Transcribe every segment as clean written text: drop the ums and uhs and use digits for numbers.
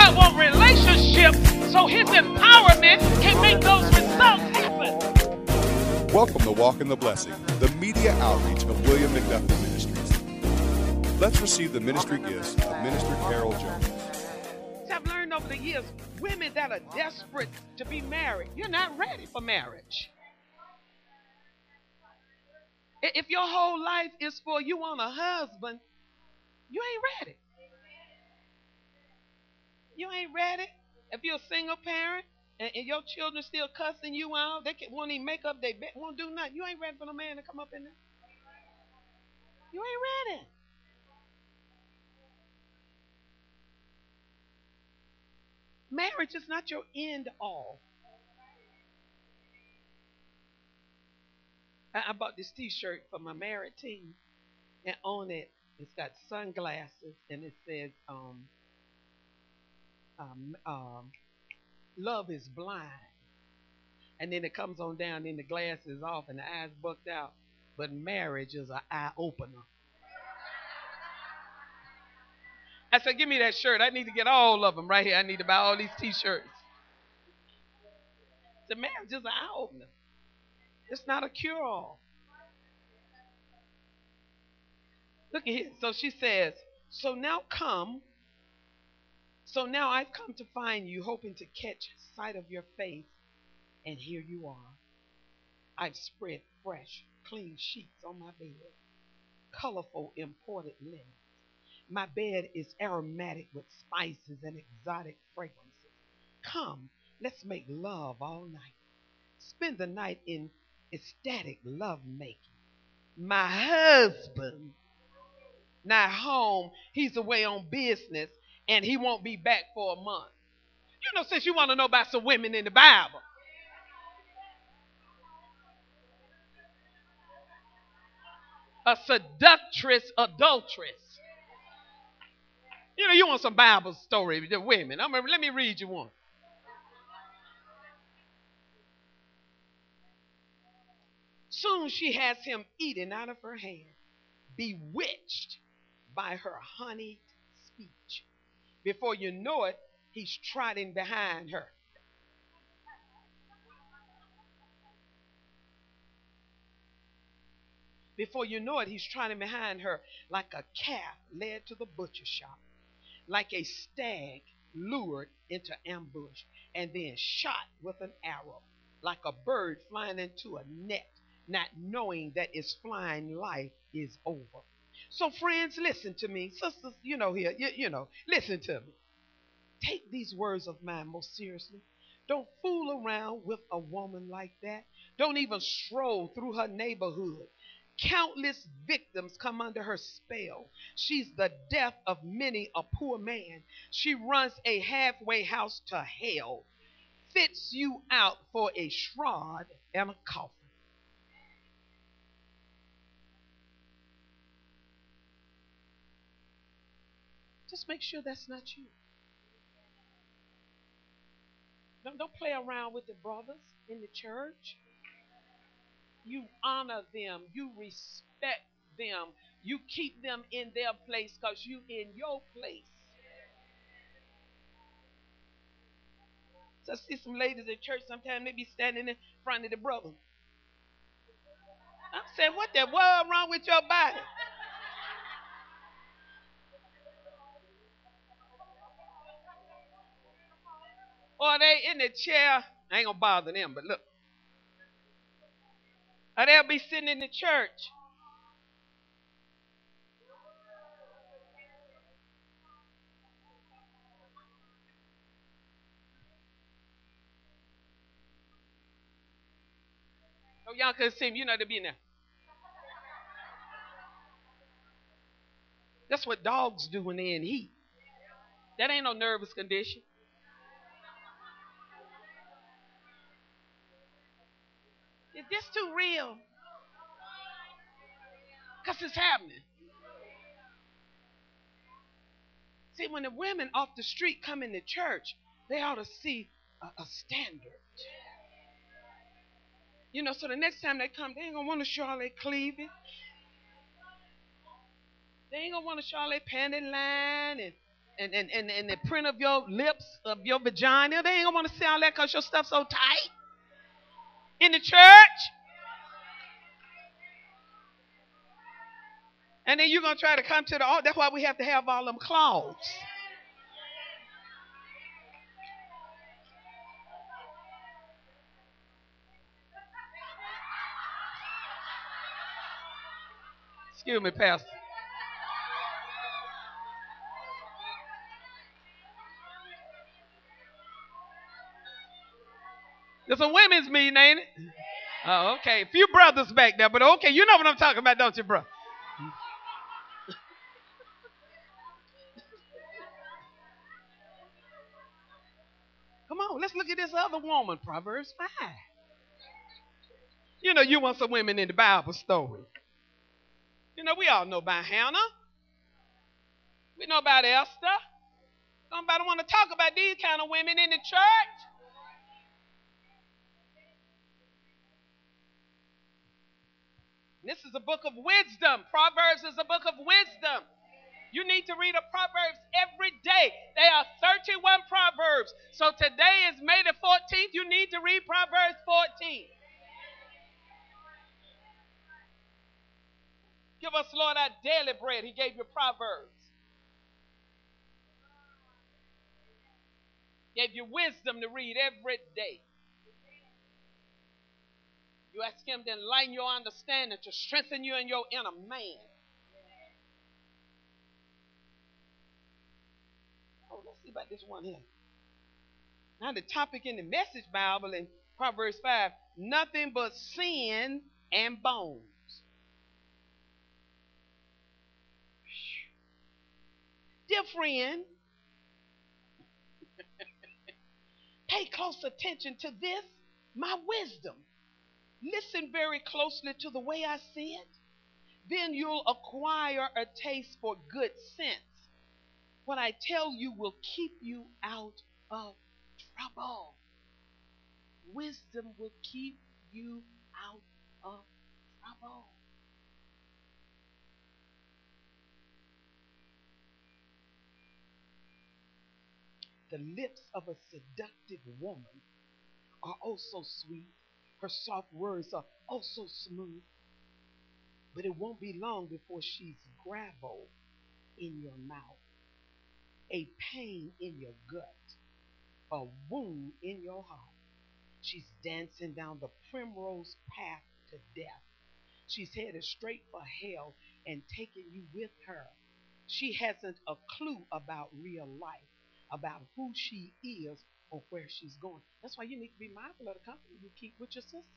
God wants relationship so his empowerment can make those results happen. Welcome to Walk in the Blessing, the media outreach of William McDuffie Ministries. Let's receive the ministry gifts of Minister Carol Jones. I've learned over the years, women that are desperate to be married, you're not ready for marriage. If your whole life is for you want a husband, you ain't ready. You ain't ready. If you're a single parent and your children still cussing you out, they won't even make up their bed, won't do nothing. You ain't ready for no man to come up in there. You ain't ready. Marriage is not your end all. I bought this T-shirt for my married team, and on it, it's got sunglasses, and it says, "Love is blind." And then it comes on down, then the glass is off, and the eyes bucked out. But marriage is an eye opener. I said, "Give me that shirt. I need to get all of them right here. I need to buy all these T-shirts." The marriage is an eye opener. It's not a cure-all. Look at here. So she says, So now I've come to find you, hoping to catch sight of your face, and here you are. I've spread fresh, clean sheets on my bed, colorful imported linen. My bed is aromatic with spices and exotic fragrances. Come, let's make love all night. Spend the night in ecstatic love making. My husband not home. He's away on business, and he won't be back for a month. You know, since you want to know about some women in the Bible. A seductress, adulteress. You know, you want some Bible story with the women. Let me read you one. Soon she has him eating out of her hand, bewitched by her honeyed speech. Before you know it, he's trotting behind her. Before you know it, he's trotting behind her like a calf led to the butcher shop, like a stag lured into ambush and then shot with an arrow, like a bird flying into a net, not knowing that its flying life is over. So, friends, listen to me. Sisters, listen to me. Take these words of mine most seriously. Don't fool around with a woman like that. Don't even stroll through her neighborhood. Countless victims come under her spell. She's the death of many a poor man. She runs a halfway house to hell, fits you out for a shroud and a coffin. Just make sure that's not you. Don't play around with the brothers in the church. You honor them. You respect them. You keep them in their place because you in your place. So I see some ladies at church sometimes they be standing in front of the brother. I'm saying, what the world wrong with your body? Or they in the chair. I ain't gonna bother them, but look. Or they'll be sitting in the church. Oh, y'all couldn't see them. You know they'll be in there. That's what dogs do when they're in heat. That ain't no nervous condition. Is this too real? Because it's happening. See, when the women off the street come into church, they ought to see a standard. You know, so the next time they come, they ain't going to want to show all their cleavage. They ain't going to want to show all their panty line and the print of your lips, of your vagina. They ain't gonna want to see all that because your stuff's so tight in the church. And then you're gonna try to come to the altar. That's why we have to have all them cloths. Excuse me, Pastor. There's a women's meeting, ain't it? Oh, okay. A few brothers back there, but okay, you know what I'm talking about, don't you, bro? Come on, let's look at this other woman, Proverbs 5. You know, you want some women in the Bible story. You know, we all know about Hannah. We know about Esther. Somebody want to talk about these kind of women in the church? This is a book of wisdom. Proverbs is a book of wisdom. You need to read a Proverbs every day. There are 31 Proverbs. So today is May the 14th. You need to read Proverbs 14. Give us, Lord, our daily bread. He gave you Proverbs. Gave you wisdom to read every day. You ask him to enlighten your understanding, to strengthen you in your inner man. Oh, let's see about this one here. Now the topic in the Message Bible in Proverbs 5, nothing but sin and bones. Dear friend, pay close attention to this, my wisdom. Listen very closely to the way I see it. Then you'll acquire a taste for good sense. What I tell you will keep you out of trouble. Wisdom will keep you out of trouble. The lips of a seductive woman are oh so sweet. Her soft words are oh so smooth. But it won't be long before she's gravel in your mouth, a pain in your gut, a wound in your heart. She's dancing down the primrose path to death. She's headed straight for hell and taking you with her. She hasn't a clue about real life, about who she is or where she's going. That's why you need to be mindful of the company you keep with your sisters.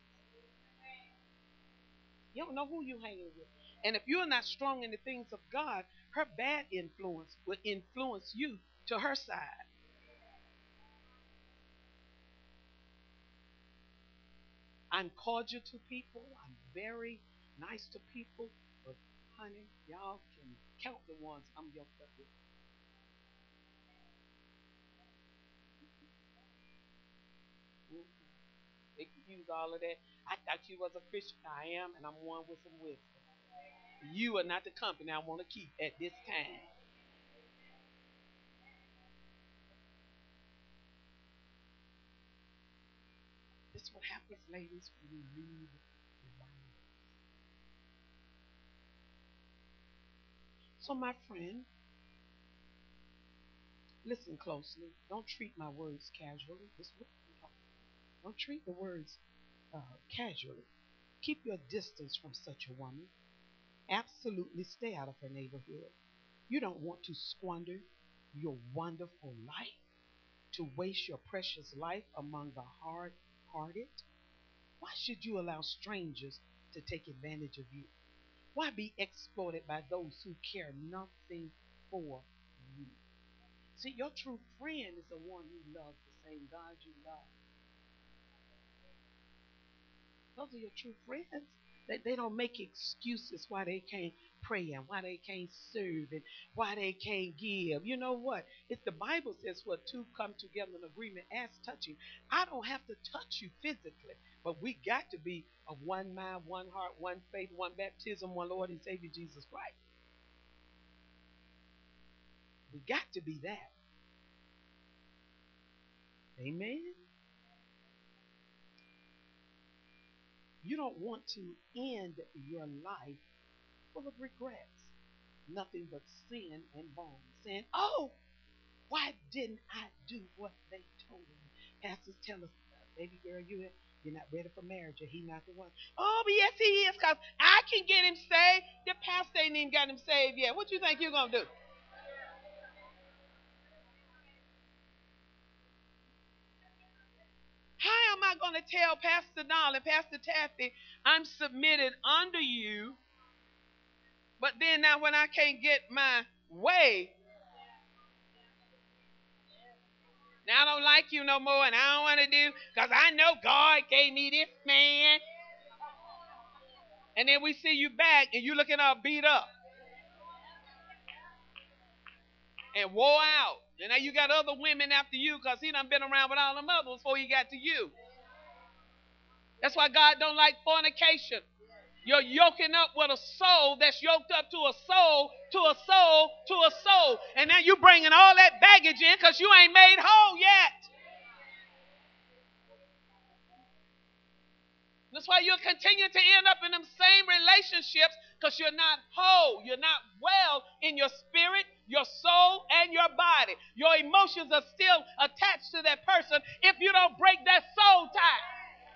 You don't know who you're hanging with. And if you're not strong in the things of God, her bad influence will influence you to her side. I'm cordial to people. I'm very nice to people. But, honey, y'all can count the ones I'm yoked up with. They confuse all of that. I thought you was a Christian. I am, and I'm one with some wisdom. You are not the company I want to keep at this time. This is what happens, ladies, when we read the Bible. So, my friend, listen closely. Don't treat my words casually. This is what I'm talking about. Don't treat the words casually. Keep your distance from such a woman. Absolutely stay out of her neighborhood. You don't want to squander your wonderful life, to waste your precious life among the hard hearted. Why should you allow strangers to take advantage of you? Why be exploited by those who care nothing for you? See, your true friend is the one who loves the same God you love. Those are your true friends. They don't make excuses why they can't pray and why they can't serve and why they can't give. You know what? If the Bible says what two come together in agreement as touching, I don't have to touch you physically, but we got to be of one mind, one heart, one faith, one baptism, one Lord and Savior Jesus Christ. We got to be that. Amen. You don't want to end your life full of regrets. Nothing but sin and bones. Saying, oh, why didn't I do what they told me? Pastors tell us, baby girl, you're not ready for marriage, or he not the one. Oh, but yes, he is, because I can get him saved. The pastor ain't even got him saved yet. What you think you're going to do? How am I going to tell Pastor Donald and Pastor Taffy, I'm submitted under you, but then now when I can't get my way, now I don't like you no more and I don't want to do, because I know God gave me this man. And then we see you back and you looking all beat up and wore out. And now you got other women after you because he done been around with all them others before he got to you. That's why God don't like fornication. You're yoking up with a soul that's yoked up to a soul, to a soul, to a soul. And now you bringing all that baggage in because you ain't made whole yet. That's why you'll continue to end up in them same relationships because you're not whole. You're not well in your spirit, your soul, and your body. Your emotions are still attached to that person if you don't break that soul tie.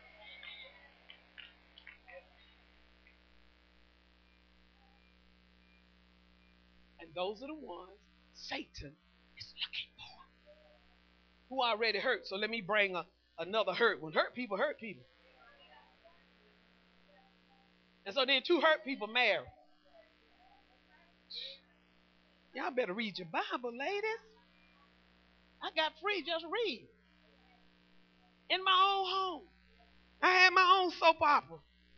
And those are the ones Satan is looking for. Who already hurt. So let me bring another hurt one. Hurt people hurt people. And so then two hurt people marry. Y'all better read your Bible, ladies. I got free, just read. In my own home. I had my own soap opera.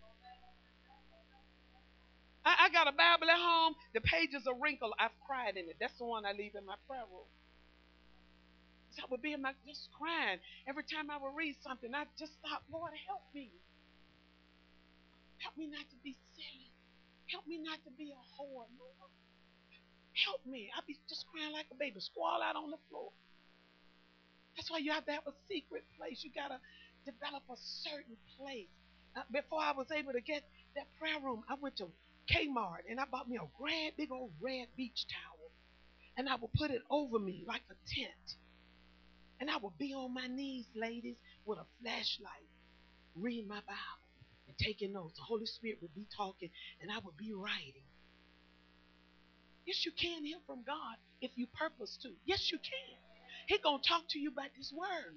I got a Bible at home. The pages are wrinkled. I've cried in it. That's the one I leave in my prayer room. So I would be in my just crying. Every time I would read something, I just thought, Lord, help me. Help me not to be silly. Help me not to be a whore, Lord. Help me. I'd be just crying like a baby, squall out on the floor. That's why you have to have a secret place. You got to develop a certain place. Before I was able to get that prayer room, I went to Kmart and I bought me a grand, big old red beach towel. And I would put it over me like a tent. And I would be on my knees, ladies, with a flashlight, reading my Bible and taking notes. The Holy Spirit would be talking and I would be writing. Yes, you can hear from God if you purpose to. Yes, you can. He's going to talk to you about this word.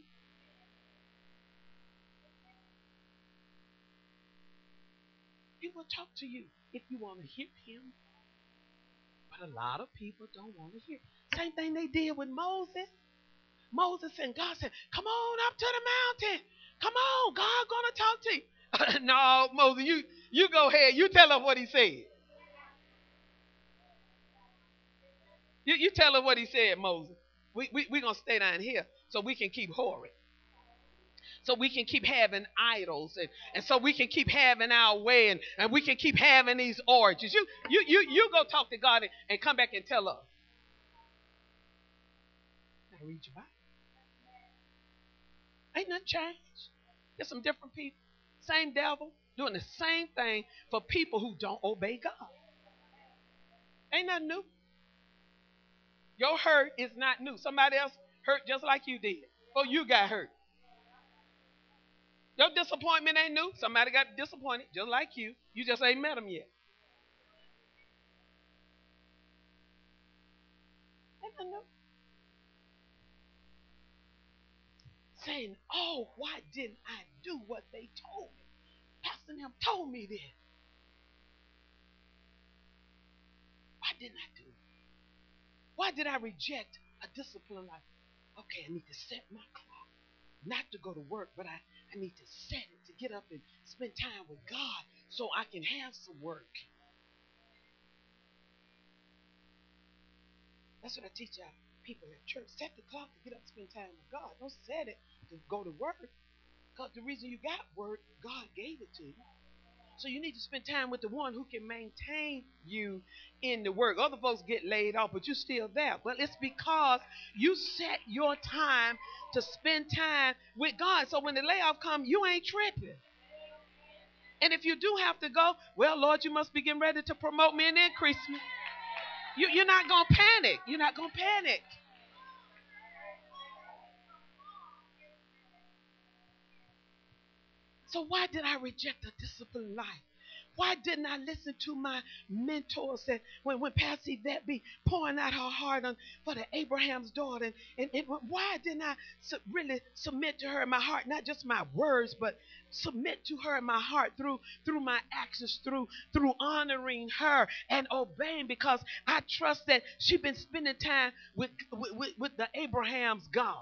He will talk to you if you want to hear him. But a lot of people don't want to hear. Same thing they did with Moses. Moses and God said, come on up to the mountain. Come on, God gonna talk to you. No, Moses, you go ahead. You tell him what he said. You tell him what he said, Moses. We going to stay down here so we can keep whoring. So we can keep having idols and so we can keep having our way and we can keep having these orgies. You go talk to God and come back and tell us. Now read your Bible. Ain't nothing changed. There's some different people. Same devil doing the same thing for people who don't obey God. Ain't nothing new. Your hurt is not new. Somebody else hurt just like you did. Or you got hurt. Your disappointment ain't new. Somebody got disappointed just like you. You just ain't met them yet. Ain't nothing new. Saying, oh, why didn't I do what they told me? Pastor them told me this. Why didn't I do it? Why did I reject a discipline like, okay, I need to set my clock, not to go to work, but I need to set it to get up and spend time with God so I can have some work. That's what I teach our people at church. Set the clock to get up and spend time with God. Don't set it to go to work. Because the reason you got work, God gave it to you. So you need to spend time with the one who can maintain you in the work. Other folks get laid off, but you're still there. Well, it's because you set your time to spend time with God. So when the layoff comes, you ain't tripping. And if you do have to go, well, Lord, you must be getting ready to promote me and increase me. You're not going to panic. You're not going to panic. So why did I reject a disciplined life? Why didn't I listen to my mentors that when Pastor Yvette be pouring out her heart for the Abraham's daughter? And why didn't I really submit to her in my heart? Not just my words, but submit to her in my heart through my actions, through honoring her and obeying, because I trust that she's been spending time with the Abraham's God.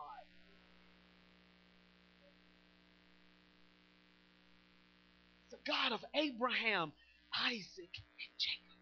God of Abraham, Isaac, and Jacob.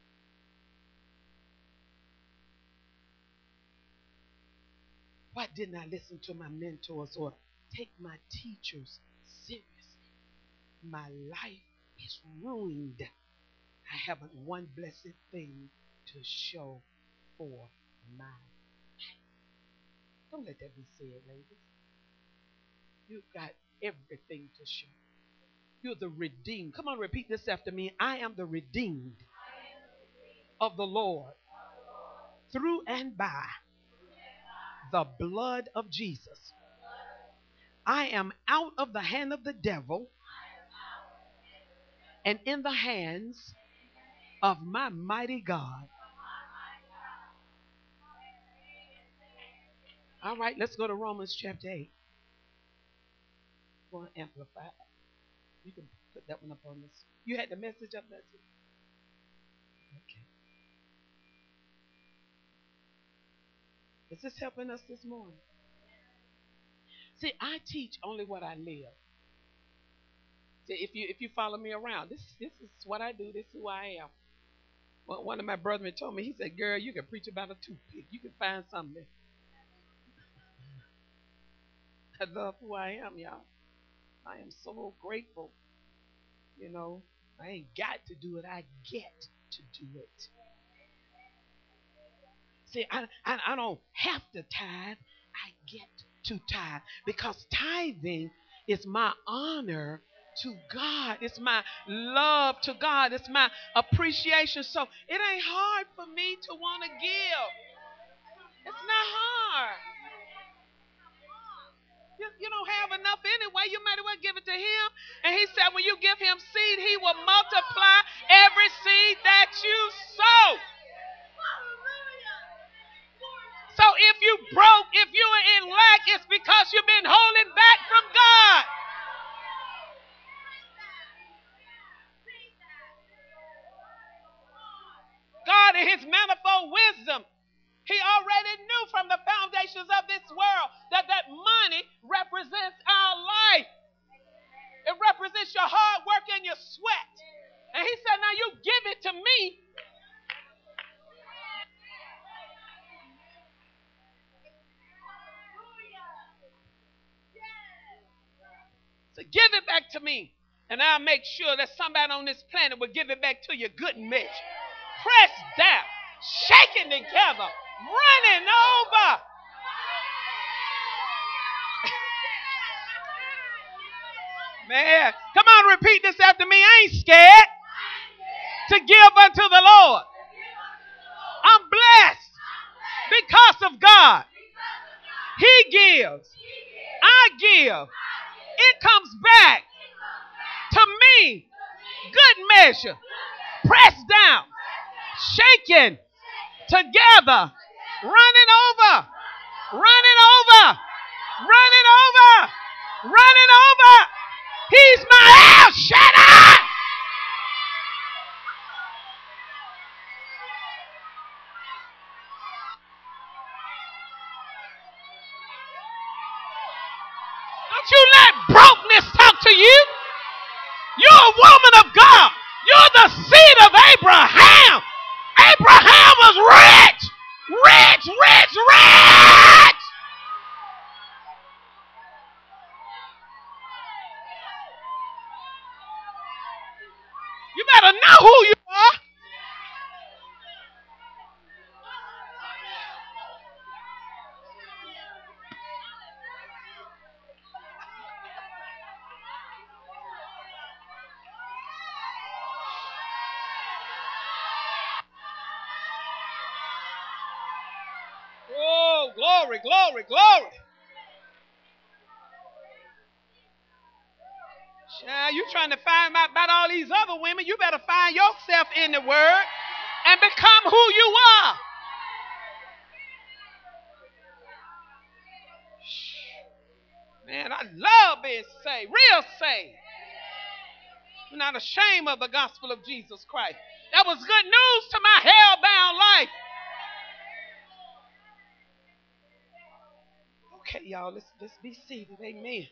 Why didn't I listen to my mentors or take my teachers seriously? My life is ruined. I haven't one blessed thing to show for my life. Don't let that be said, ladies. You've got everything to show. You're the redeemed. Come on, repeat this after me. I am the redeemed of the Lord through and by the blood of Jesus. I am out of the hand of the devil and in the hands of my mighty God. All right, let's go to Romans chapter 8. Go and amplify. You can put that one up on this. You had the message up there too? Okay. Is this helping us this morning? See, I teach only what I live. See, if you follow me around, this is what I do. This is who I am. Well, one of my brethren told me, he said, girl, you can preach about a toothpick. You can find something. I love who I am, y'all. I am so grateful. You know, I ain't got to do it. I get to do it. See, I don't have to tithe. I get to tithe, because tithing is my honor to God. It's my love to God. It's my appreciation. So it ain't hard for me to want to give. It's not hard. You don't have enough anyway. You might as well give it to him. And he said when you give him seed, he will multiply every seed that you sow. So if you broke, if you are in lack, it's because you've been holding back from God. God in his manifold wisdom, he already knew from the foundations of this world that money represents our life. It represents your hard work and your sweat. And he said, now you give it to me. So give it back to me. And I'll make sure that somebody on this planet will give it back to you good and measure. Pressed down, shaken together, running over. Man, come on, repeat this after me. I ain't scared to give unto the Lord. I'm blessed because of God. He gives. I give. It comes back to me. Good measure. Pressed down. Shaken. Together. Running over. Running over. Running over. Running over. He's my El Shaddai. Don't you let brokenness talk to you. You're a woman of God. You're the seed of Abraham. Abraham was rich. Rich, rich, rich. better know who you are. Oh, glory, glory, glory. Child, you trying to find out about all these other women. You better find yourself in the Word and become who you are. Man, I love being saved, real saved. I'm not ashamed of the gospel of Jesus Christ. That was good news to my hell-bound life. Okay, y'all, let's be seated. Amen.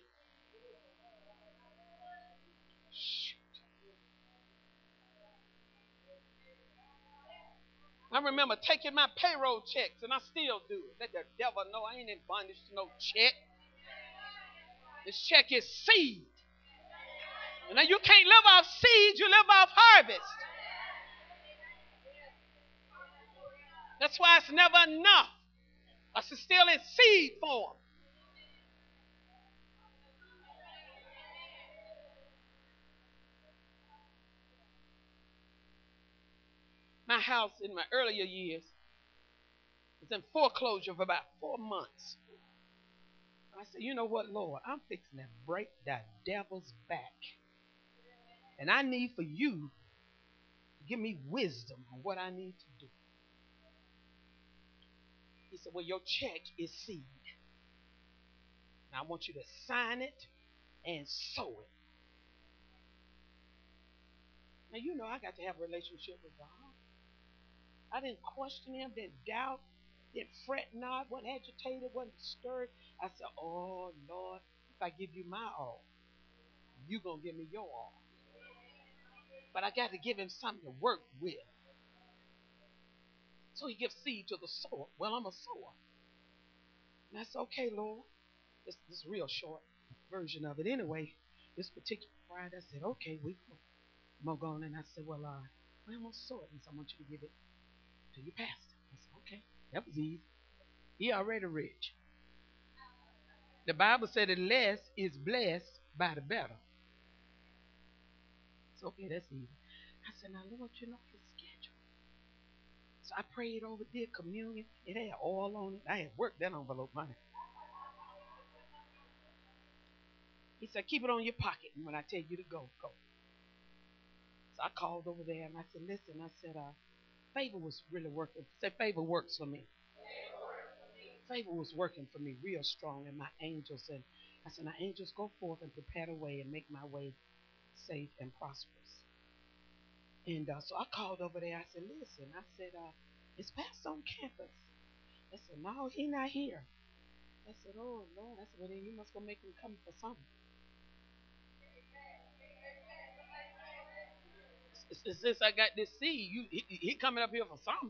I remember taking my payroll checks, and I still do it. Let the devil know I ain't in bondage to no check. This check is seed. And now you can't live off seed, you live off harvest. That's why it's never enough. It's still in seed form. My house in my earlier years was in foreclosure for about 4 months. I said, you know what, Lord? I'm fixing to break that devil's back. And I need for you to give me wisdom on what I need to do. He said, well, your check is seed. And I want you to sign it and sow it. Now, you know I got to have a relationship with God. I didn't question him, didn't doubt, didn't fret not, wasn't agitated, wasn't stirred. I said, oh, Lord, if I give you my all, you're going to give me your all. But I got to give him something to work with. So he gives seed to the sower. Well, I'm a sower. And I said, okay, Lord. This is a real short version of it. Anyway, this particular Friday, I said, okay, we go. I'm going to go. And I said, well, I'm going to sow it. And so I want you to give it to your pastor. I said, okay. That was easy. He already rich. The Bible said the less is blessed by the better. So, okay, that's easy. I said, now, Lord, you know his schedule. So I prayed over, did communion. It had oil on it. I had worked that envelope, honey. He said, keep it on your pocket. And when I tell you to go, go. So I called over there and I said, listen, I said, favor was really working. I said, favor works for me. Favor was working for me real strong. And my angels said, I said, now angels, go forth and prepare the way and make my way safe and prosperous. And so I called over there. I said, listen, I said, is Pastor on campus? I said, no, he not here. I said, oh, Lord. I said, well, then you must go make him come for something. Since I got this seed, he coming up here for something.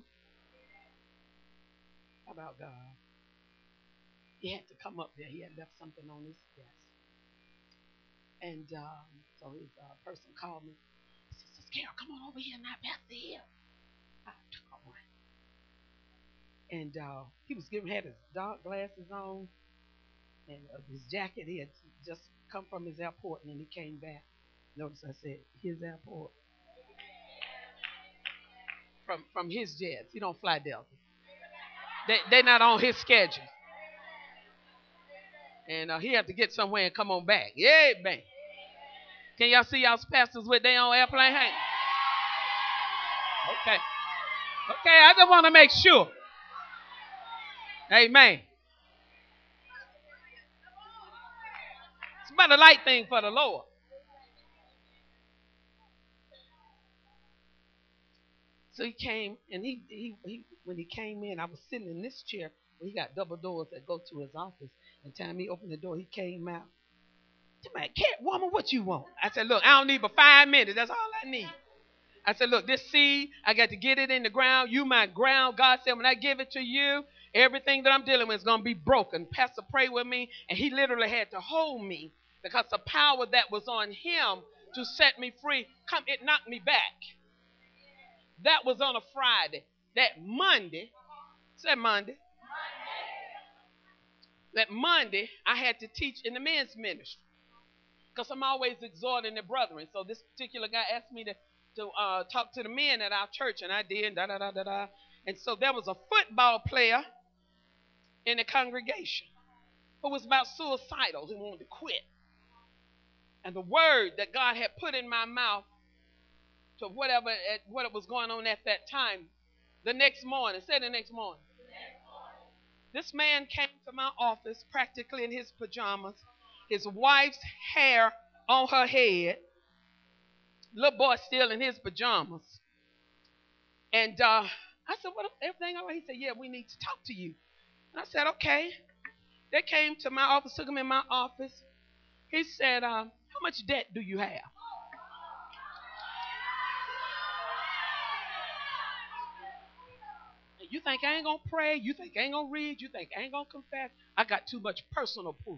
How about God? He had to come up there. He had left something on his desk. And so his person called me. He said, Sister Carol, come on over here now, Pastor here. I took on. And he was had his dark glasses on and his jacket. He had just come from his airport and then he came back. Notice I said his airport. From his jets. He don't fly Delta. They're not on his schedule. And he had to get somewhere and come on back. Yeah, man. Can y'all see y'all pastors with their own airplane hanging? Okay. Okay, I just want to make sure. Amen. It's about a light thing for the Lord. So he came, and he when he came in, I was sitting in this chair. He got double doors that go to his office. And time he opened the door, he came out. My cat woman, what you want? I said, look, I don't need but 5 minutes. That's all I need. I said, look, this seed, I got to get it in the ground. You my ground. God said, when I give it to you, everything that I'm dealing with is going to be broken. Pastor prayed with me, and he literally had to hold me because the power that was on him to set me free. It knocked me back. That was on a Friday. That Monday, that Monday, I had to teach in the men's ministry because I'm always exhorting the brethren. So this particular guy asked me to talk to the men at our church, and I did. And so there was a football player in the congregation who was about suicidal. He wanted to quit. And the word that God had put in my mouth to what was going on at that time, the next morning, this man came to my office practically in his pajamas, his wife's hair on her head, little boy still in his pajamas. And I said, "What? Everything all right?" He said, "Yeah, we need to talk to you." And I said, "Okay." They came to my office, took him in my office. He said, "How much debt do you have?" You think I ain't going to pray? You think I ain't going to read? You think I ain't going to confess? I got too much personal proof.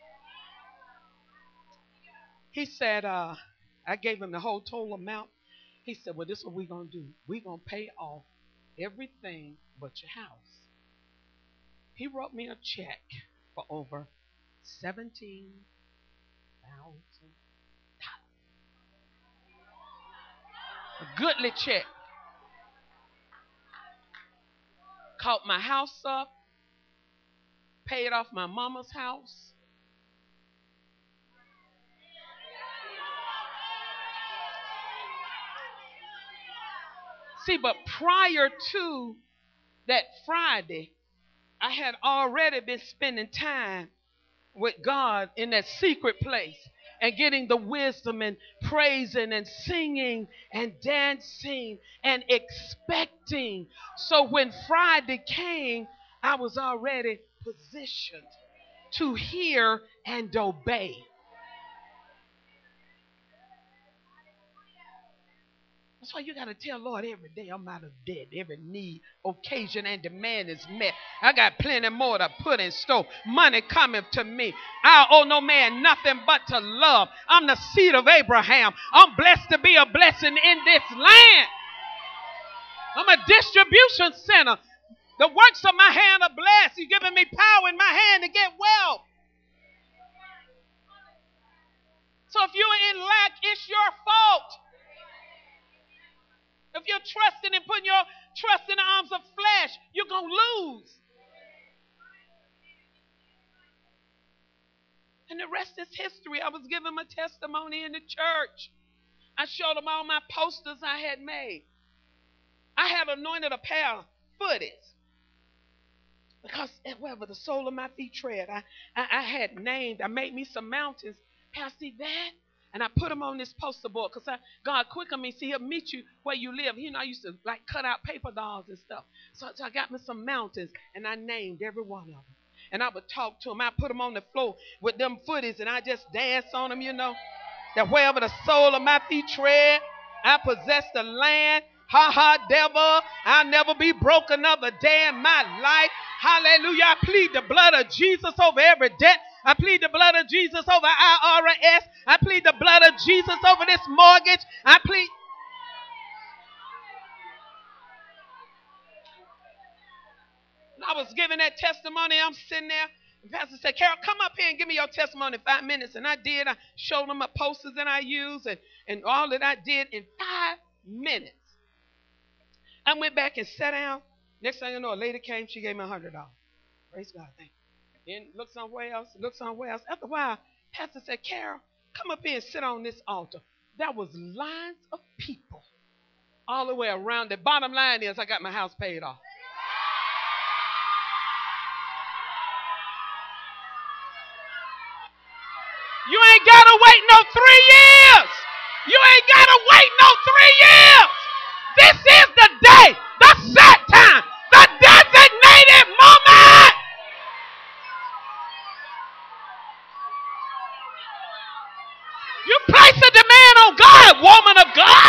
He said, I gave him the whole total amount. He said, "Well, this is what we're going to do. We're going to pay off everything but your house." He wrote me a check for over $17,000. A goodly check. Caught my house up, paid off my mama's house. See, but prior to that Friday, I had already been spending time with God in that secret place and getting the wisdom and praising and singing and dancing and expecting. So when Friday came, I was already positioned to hear and obey. That's why you got to tell Lord every day, I'm out of debt. Every need, occasion, and demand is met. I got plenty more to put in store. Money cometh to me. I owe no man nothing but to love. I'm the seed of Abraham. I'm blessed to be a blessing in this land. I'm a distribution center. The works of my hand are blessed. He's giving me power in my hand to get wealth. So if you're in lack, it's your fault. If you're trusting and putting your trust in the arms of flesh, you're going to lose. And the rest is history. I was giving my testimony in the church. I showed them all my posters I had made. I had anointed a pair of footies. Because wherever the sole of my feet tread, I had named, I made me some mountains. Pastor Yvette. And I put them on this poster board because God quicker me. See, he'll meet you where you live. You know, I used to like cut out paper dolls and stuff. So I got me some mountains and I named every one of them. And I would talk to them. I put them on the floor with them footies and I just dance on them, you know. That wherever the sole of my feet tread, I possess the land. Ha ha, devil. I'll never be broke another day in my life. Hallelujah. I plead the blood of Jesus over every debt. I plead the blood of Jesus over IRS. I plead the blood of Jesus over this mortgage. I plead. I was giving that testimony. I'm sitting there. The pastor said, "Carol, come up here and give me your testimony in 5 minutes." And I did. I showed them my posters that I used and all that I did in 5 minutes. I went back and sat down. Next thing you know, a lady came. She gave me $100. Praise God. Thank you. Then look somewhere else. After a while, pastor said, "Carol, come up here and sit on this altar." There was lines of people all the way around. The bottom line is I got my house paid off. You ain't got to wait no 3 years. You ain't got to wait no 3 years. This is the day, the set time, the designated moment. You place a demand on God, woman of God.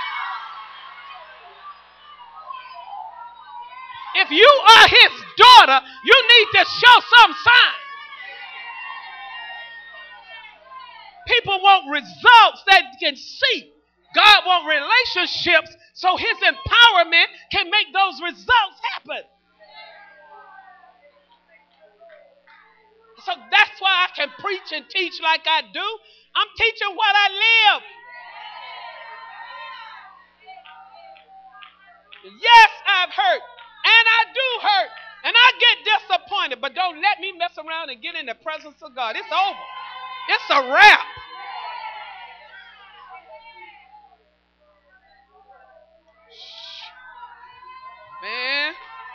If you are his daughter, you need to show some sign. people want results that can see. God wants relationships so his empowerment can make those results happen. So that's why I can preach and teach like I do. I'm teaching what I live. Yes, I've hurt. And I do hurt. And I get disappointed. But don't let me mess around and get in the presence of God. It's over. It's a wrap. Man.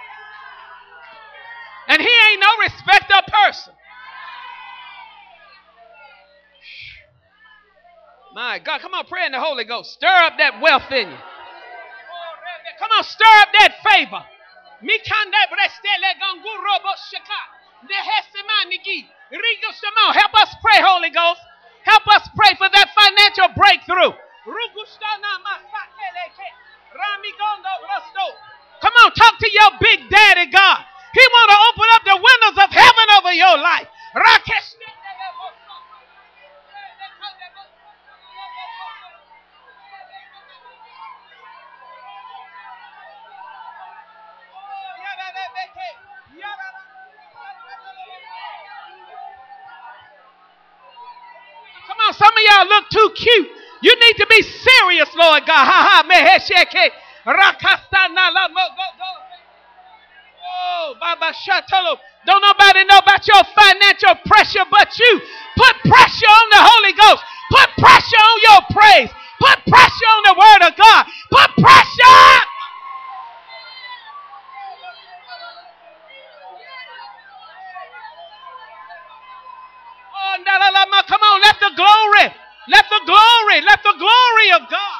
And he ain't no respecter of person. My God, come on, pray in the Holy Ghost. Stir up that wealth in you. Come on, stir up that favor. Help us pray, Holy Ghost. Help us pray for that financial breakthrough. Come on, talk to your big daddy God. He want to open up the windows of heaven over your life. Come on, some of y'all look too cute. You need to be serious, Lord God. Ha ha, oh, Baba Shatalo. Don't nobody know about your financial pressure but you. Put pressure on the Holy Ghost. Put pressure on your praise. Put pressure on the word of God. Put pressure. Oh, come on, let the glory of God.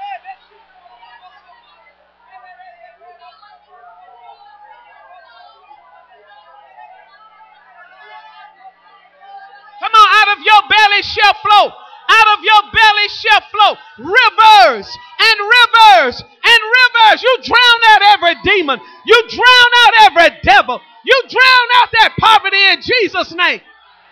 Come on, out of your belly shall flow. Out of your belly shall flow rivers and rivers and rivers. You drown out every demon. You drown out every devil. You drown out that poverty in Jesus' name.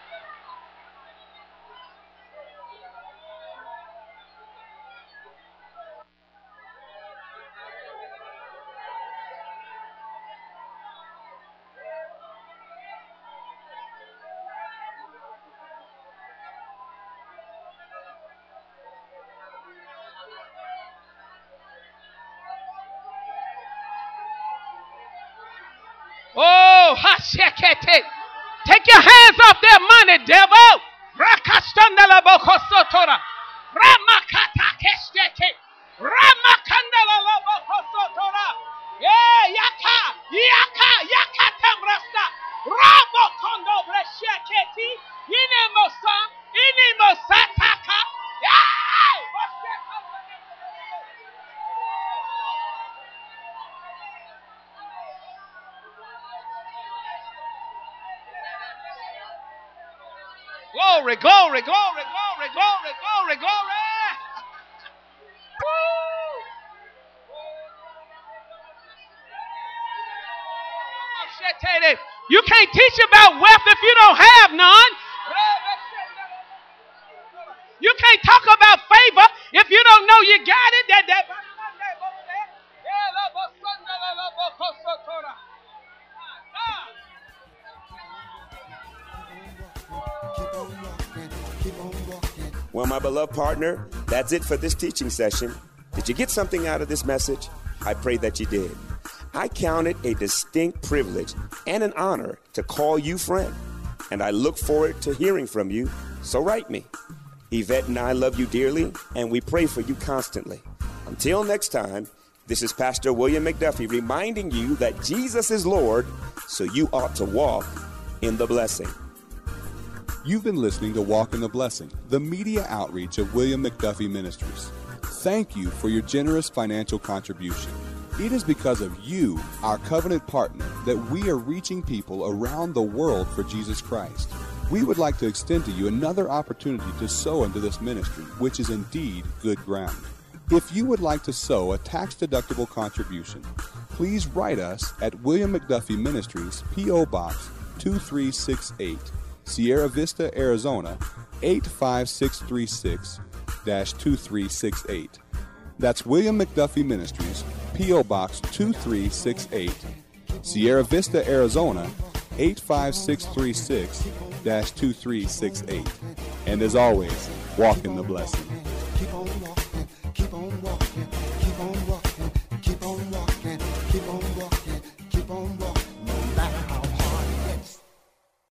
Oh, hashekete. Take your hands off that money, devil. Rakashtandala bokosotora. Ramakata kesteke. Ramakandala bokosotora. Yeah, yaka tamrasta. Rabokondo bresheketi. Inemosataka. Yeah! Glory, glory, glory, glory, glory, glory, glory. You can't teach about wealth if you don't have none. You can't talk about favor if you don't know you got it. Well, my beloved partner, that's it for this teaching session. Did you get something out of this message? I pray that you did. I count it a distinct privilege and an honor to call you friend, and I look forward to hearing from you, so write me. Yvette and I love you dearly, and we pray for you constantly. Until next time, this is Pastor William McDuffie reminding you that Jesus is Lord, so you ought to walk in the blessing. You've been listening to Walk in the Blessing, the media outreach of William McDuffie Ministries. Thank you for your generous financial contribution. It is because of you, our covenant partner, that we are reaching people around the world for Jesus Christ. We would like to extend to you another opportunity to sow into this ministry, which is indeed good ground. If you would like to sow a tax-deductible contribution, please write us at William McDuffie Ministries, P.O. Box 2368, Sierra Vista, Arizona 85636-2368. That's William McDuffie Ministries, P.O. Box 2368, Sierra Vista, Arizona 85636-2368. And as always, walk in the blessing. Keep on walking, keep on walking, keep on walking, keep on walking, keep on walking, keep on walking.